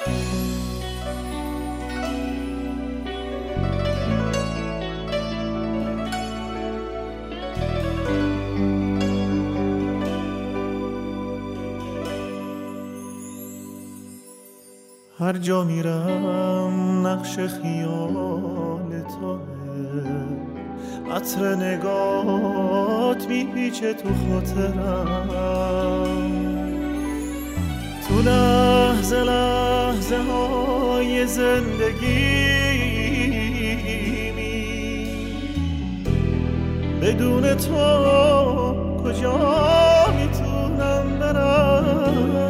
هر جا میرم نقش خیال توه، عطر نگات میپیچه تو خاطرم، تو لحظه لحظه های زندگیمی، بدون تو کجا میتونم برم؟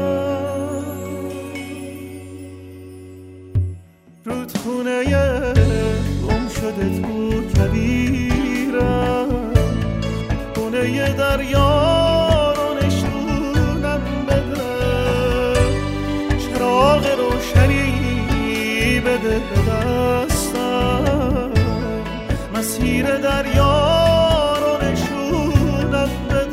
رودخونه گم شده تو کویرم، خونه دریا رو نشونم بده، چراغ روشنی بده به دستم، مسیر دریا رو نشونم بده.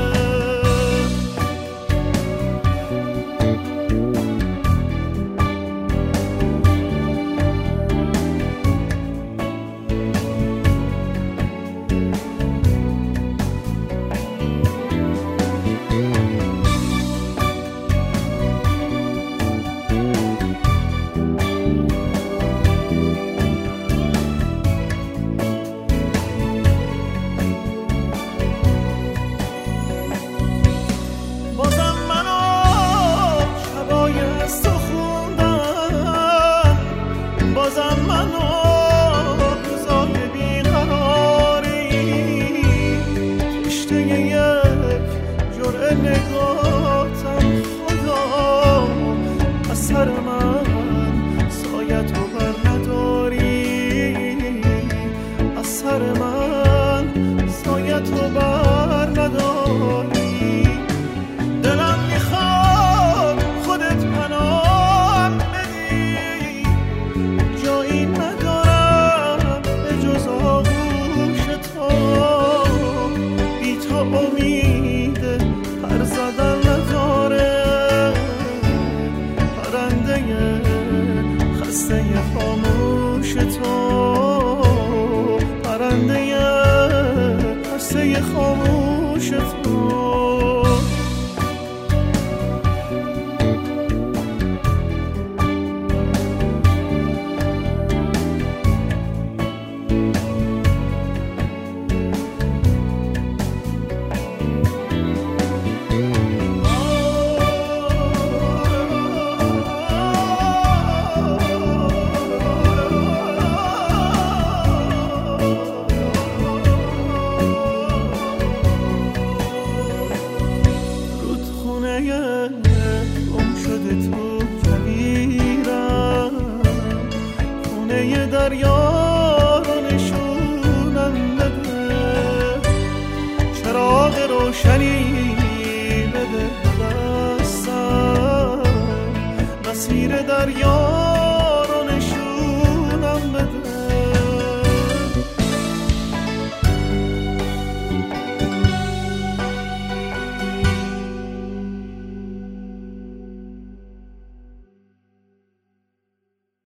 دریا رو نشونم بده، چراغ روشنی